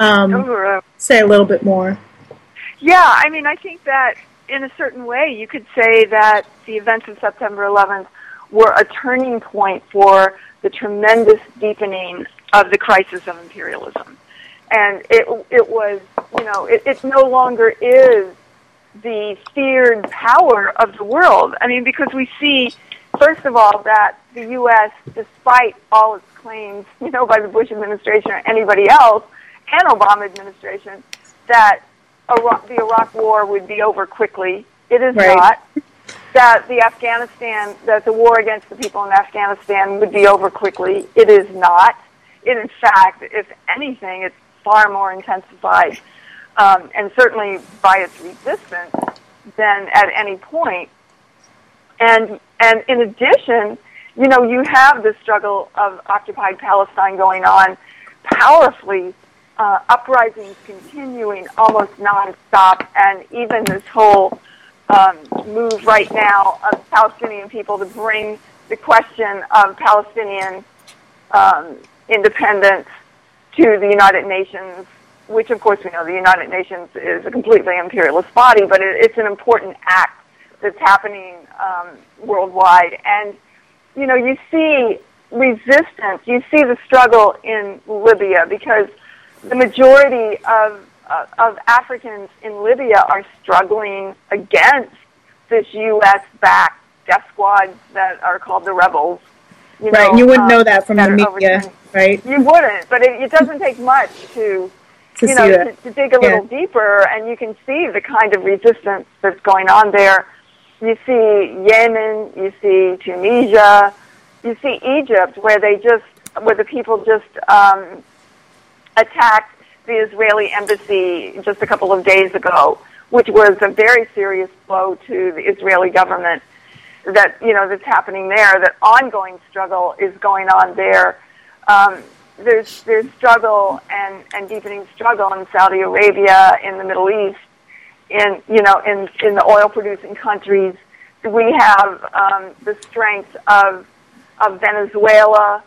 [SPEAKER 3] um, say a little bit more.
[SPEAKER 5] Yeah, I mean, I think that in a certain way you could say that the events of September eleventh were a turning point for the tremendous deepening of the crisis of imperialism. And it it was, you know, it, it no longer is the feared power of the world. I mean, because we see, first of all, that the U S, despite all its claims, you know, by the Bush administration or anybody else, and Obama administration, that Iraq, the Iraq War would be over quickly. It is right. not. That the Afghanistan, that the war against the people in Afghanistan would be over quickly. It is not. It, in fact, if anything, it's far more intensified, um, and certainly by its resistance, than at any point. And and in addition, you know, you have the struggle of occupied Palestine going on powerfully, uh, uprisings continuing almost nonstop, and even this whole um, move right now of Palestinian people to bring the question of Palestinian um, independence to the United Nations, which of course we know the United Nations is a completely imperialist body, but it, it's an important act that's happening um, worldwide. And you know, you see resistance, you see the struggle in Libya, because the majority of uh, of Africans in Libya are struggling against this U S-backed death squads that are called the rebels. You
[SPEAKER 3] right,
[SPEAKER 5] know,
[SPEAKER 3] and you wouldn't
[SPEAKER 5] um,
[SPEAKER 3] know that from the media, right?
[SPEAKER 5] You wouldn't, but it, it doesn't take much to,
[SPEAKER 3] to
[SPEAKER 5] you know, to, to dig a little yeah. deeper, and you can see the kind of resistance that's going on there. You see Yemen, you see Tunisia, you see Egypt, where they just, where the people just um, attacked the Israeli embassy just a couple of days ago, which was a very serious blow to the Israeli government. That, you know, that's happening there. That ongoing struggle is going on there. Um, there's there's struggle and, and deepening struggle in Saudi Arabia, in the Middle East, in you know in in the oil producing countries. We have um, the strength of of Venezuela,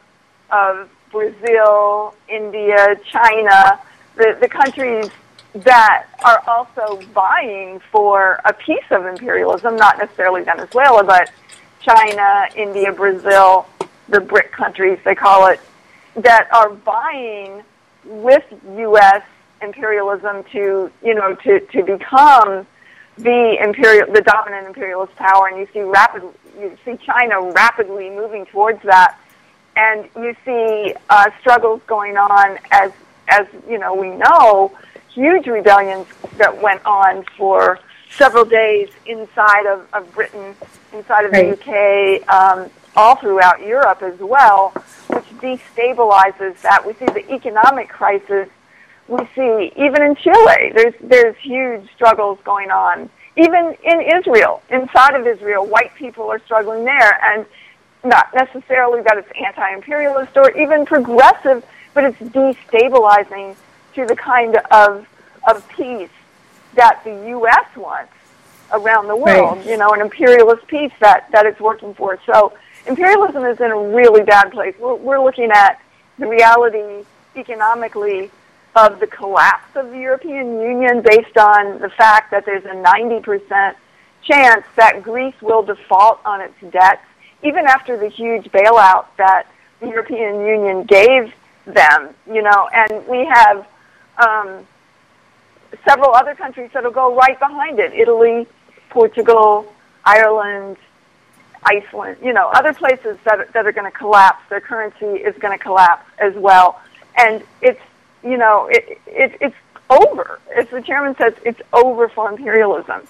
[SPEAKER 5] of Brazil, India, China, the the countries that are also vying for a piece of imperialism, not necessarily Venezuela, but China, India, Brazil, the BRIC countries, they call it, that are vying with U S imperialism to, you know, to, to become the imperial, the dominant imperialist power. And you see rapid, you see China rapidly moving towards that, and you see uh, struggles going on as, as you know, we know. Huge rebellions that went on for several days inside of, of Britain, inside of the right. U K, um, all throughout Europe as well, which destabilizes that. We see the economic crisis. We see even in Chile, there's there's huge struggles going on. Even in Israel, inside of Israel, white people are struggling there, and not necessarily that it's anti-imperialist or even progressive, but it's destabilizing to the kind of of peace that the U S wants around the world, right. You know, an imperialist peace that, that it's working for. So imperialism is in a really bad place. We're, we're looking at the reality economically of the collapse of the European Union based on the fact that there's a ninety percent chance that Greece will default on its debts, even after the huge bailout that the European Union gave them, you know, and we have um, several other countries that will go right behind it, Italy, Portugal, Ireland, Iceland, you know, other places that, that are going to collapse. Their currency is going to collapse as well. And it's, you know, it, it, it's over. As the chairman says, it's over for imperialism.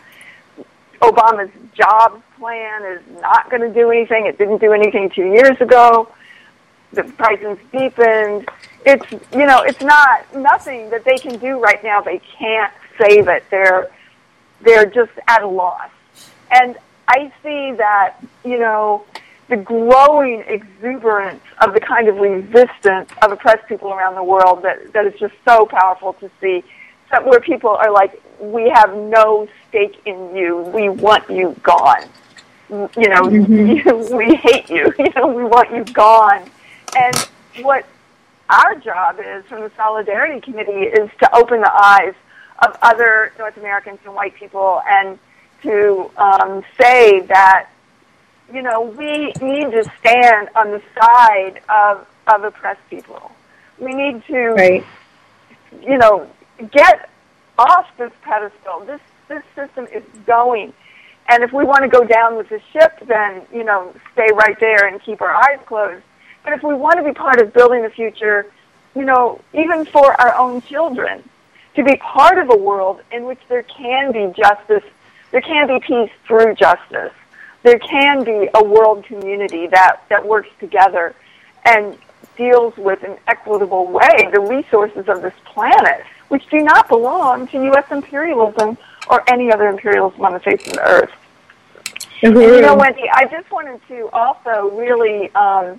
[SPEAKER 5] Obama's jobs plan is not going to do anything. It didn't do anything two years ago. The prices deepened. It's, you know, it's not, nothing that they can do right now. They can't save it. They're, they're just at a loss. And I see that, you know, the growing exuberance of the kind of resistance of oppressed people around the world that, that is just so powerful to see, that where people are like, we have no stake in you. We want you gone. You know, mm-hmm. you, we hate you. You know, we want you gone. And what our job is from the Solidarity Committee is to open the eyes of other North Americans and white people and to um, say that, you know, we need to stand on the side of, of oppressed people. We need to, right. you know, get off this pedestal. This this system is going. And if we want to go down with the ship, then, you know, stay right there and keep our eyes closed. But if we want to be part of building the future, you know, even for our own children, to be part of a world in which there can be justice, there can be peace through justice, there can be a world community that, that works together and deals with an equitable way the resources of this planet, which do not belong to U S imperialism or any other imperialism on the face of the earth. Mm-hmm. And, you know, Wendy, I just wanted to also really um,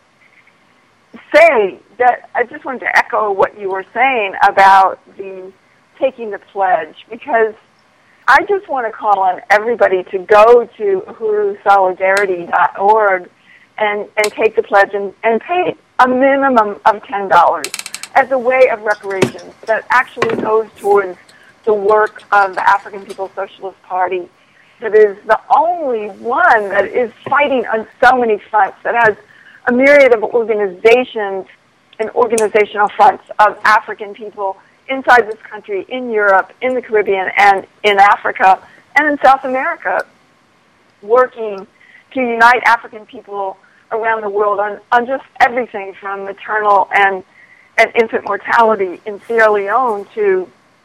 [SPEAKER 5] say that I just wanted to echo what you were saying about the taking the pledge, because I just want to call on everybody to go to uhuru solidarity dot org and, and take the pledge and, and pay a minimum of ten dollars as a way of reparations that actually goes towards the work of the African People's Socialist Party, that is the only one that is fighting on so many fronts, that has a myriad of organizations and organizational fronts of African people inside this country, in Europe, in the Caribbean, and in Africa, and in South America, working to unite African people around the world on, on just everything from maternal and, and infant mortality in Sierra Leone to,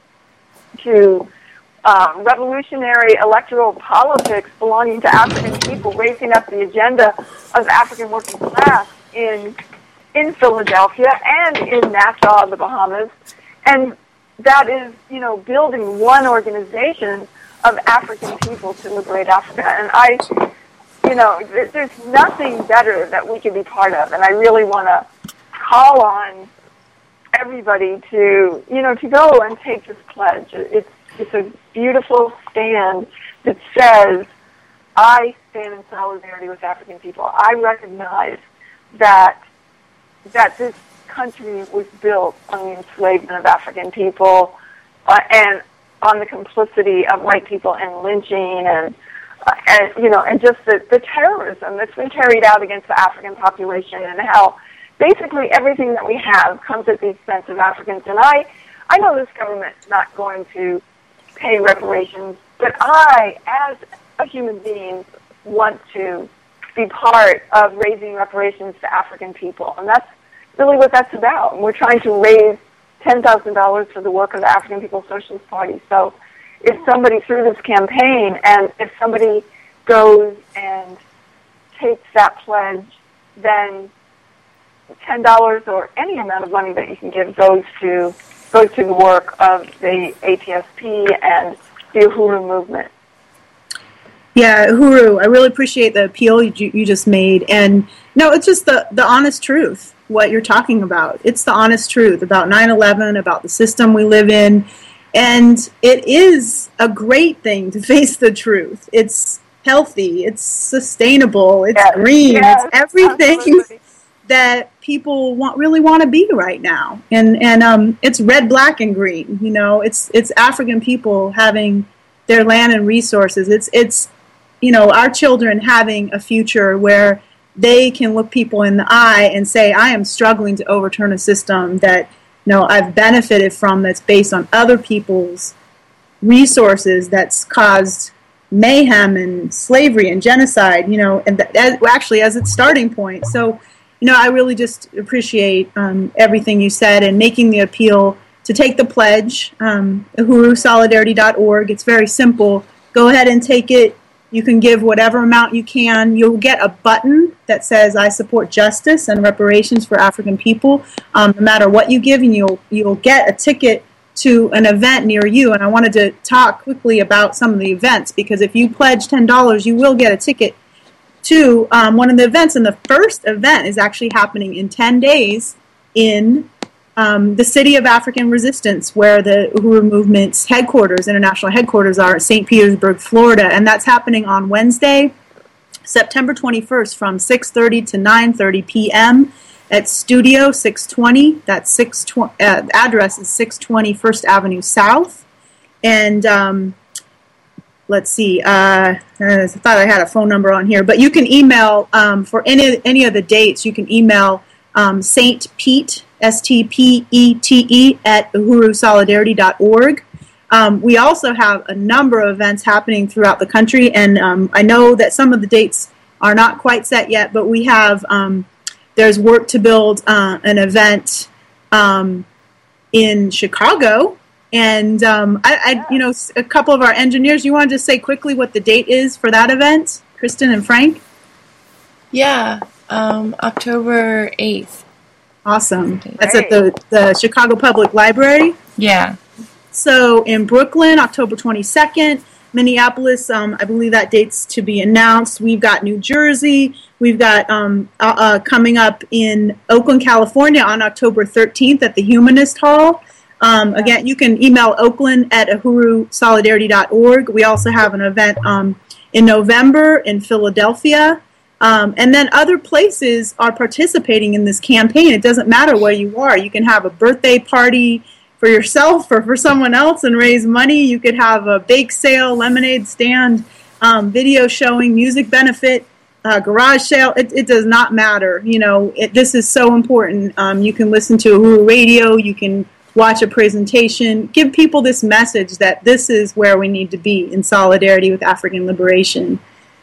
[SPEAKER 5] to uh, revolutionary electoral politics belonging to African people, raising up the agenda of the African working class in, in Philadelphia and in Nassau, the Bahamas. And that is, you know, building one organization of African people to liberate Africa. And I, you know, there's nothing better that we could be part of. And I really want to call on everybody to, you know, to go and take this pledge. It's, it's a beautiful stand that says, I stand in solidarity with African people. I recognize that, that this country was built on the enslavement of African people uh, and on the complicity of white people in lynching and, uh, and you know, and just the, the terrorism that's been carried out against the African population, and how basically everything that we have comes at the expense of Africans. And I, I know this government's not going to pay reparations, but I, as a human being, want to be part of raising reparations to African people. And that's really what that's about. And we're trying to raise ten thousand dollars for the work of the African People's Socialist Party. So if somebody, through this campaign, and if somebody goes and takes that pledge, then ten dollars or any amount of money that you can give goes to goes to the work of the A P S P and the Uhuru movement.
[SPEAKER 3] Yeah, Uhuru, I really appreciate the appeal you, you just made. And no, it's just the, the honest truth, what you're talking about. It's the honest truth about nine eleven, about the system we live in. And it is a great thing to face the truth. It's healthy, it's sustainable, it's yes, green, yes, it's everything absolutely. That people want really want to be right now. And and um, it's red, black, and green. You know, it's it's African people having their land and resources. It's it's you know, our children having a future where they can look people in the eye and say, I am struggling to overturn a system that, you know, I've benefited from, that's based on other people's resources, that's caused mayhem and slavery and genocide, you know, and that, as, actually as its starting point. So, you know, I really just appreciate um, everything you said and making the appeal to take the pledge, um, uhuru solidarity dot org. It's very simple. Go ahead and take it. You can give whatever amount you can. You'll get a button that says, I support justice and reparations for African people, um, no matter what you give, and you'll, you'll get a ticket to an event near you. And I wanted to talk quickly about some of the events, because if you pledge ten dollars, you will get a ticket to um, one of the events. And the first event is actually happening in ten days in Um, the city of African Resistance, where the Uhuru Movement's headquarters, international headquarters, are, Saint Petersburg, Florida, and that's happening on Wednesday, September twenty-first, from six thirty to nine thirty p.m. at Studio six twenty. That's six twenty. Uh, the address is six twenty First Avenue South, and um, let's see. Uh, I thought I had a phone number on here, but you can email um, for any any of the dates. You can email um, Saint Pete. S T P E T E at uhuru solidarity dot org. Um, we also have a number of events happening throughout the country, and um, I know that some of the dates are not quite set yet, but we have, um, there's Work to Build uh, an event um, in Chicago, and um, I, I, you know, a couple of our engineers, you want to just say quickly what the date is for that event, Kristen and Frank?
[SPEAKER 6] Yeah, um, October eighth.
[SPEAKER 3] Awesome. That's at the, the Chicago Public Library.
[SPEAKER 6] Yeah.
[SPEAKER 3] So in Brooklyn, October twenty-second. Minneapolis, um, I believe that date's to be announced. We've got New Jersey. We've got um, uh, uh, coming up in Oakland, California on October thirteenth at the Humanist Hall. Um, again, you can email Oakland at uhuru solidarity dot org. We also have an event um, in November in Philadelphia. Um, and then other places are participating in this campaign. It doesn't matter where you are. You can have a birthday party for yourself or for someone else and raise money. You could have a bake sale, lemonade stand, um, video showing, music benefit, uh, garage sale. It, it does not matter. You know, it, this is so important. Um, you can listen to Uhuru Radio. You can watch a presentation. Give people this message that this is where we need to be in solidarity with African liberation.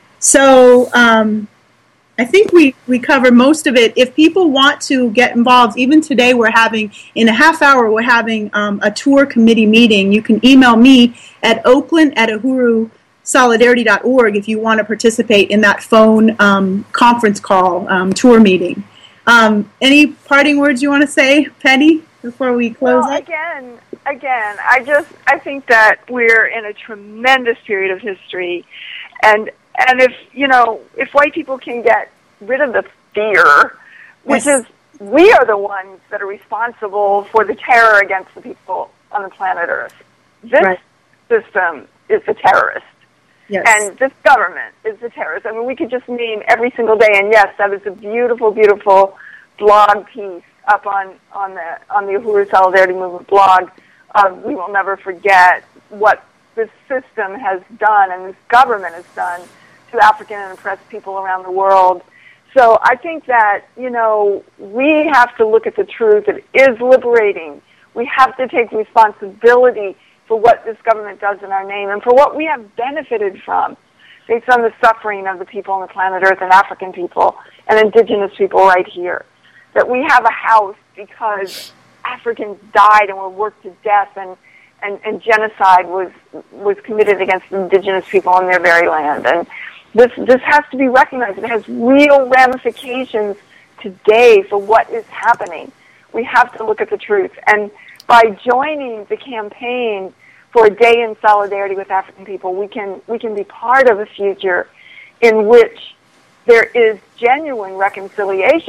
[SPEAKER 3] So, um, I think we, we cover most of it. If people want to get involved, even today we're having, in a half hour, we're having um, a tour committee meeting. You can email me at oakland at uhuru solidarity dot org if you want to participate in that phone um, conference call um, tour meeting. Um, any parting words you want to say, Penny, before we close
[SPEAKER 5] well,
[SPEAKER 3] it?
[SPEAKER 5] Again, again, I just, I think that we're in a tremendous period of history, and And if, you know, if white people can get rid of the fear, which yes. is, we are the ones that are responsible for the terror against the people on the planet Earth. This right. system is the terrorist. Yes. And this government is the terrorist. I mean, we could just name every single day, and yes, that is a beautiful, beautiful blog piece up on, on the on the Uhuru Solidarity Movement blog. Uh, we will never forget what this system has done and this government has done to African and oppressed people around the world. So I think that, you know, we have to look at the truth. It is liberating. We have to take responsibility for what this government does in our name and for what we have benefited from based on the suffering of the people on the planet Earth and African people and indigenous people right here. That we have a house because Africans died and were worked to death, and And, and genocide was was committed against indigenous people on their very land. And this this has to be recognized. It has real ramifications today for what is happening. We have to look at the truth. And by joining the campaign for a day in solidarity with African people, we can we can be part of a future in which there is genuine reconciliation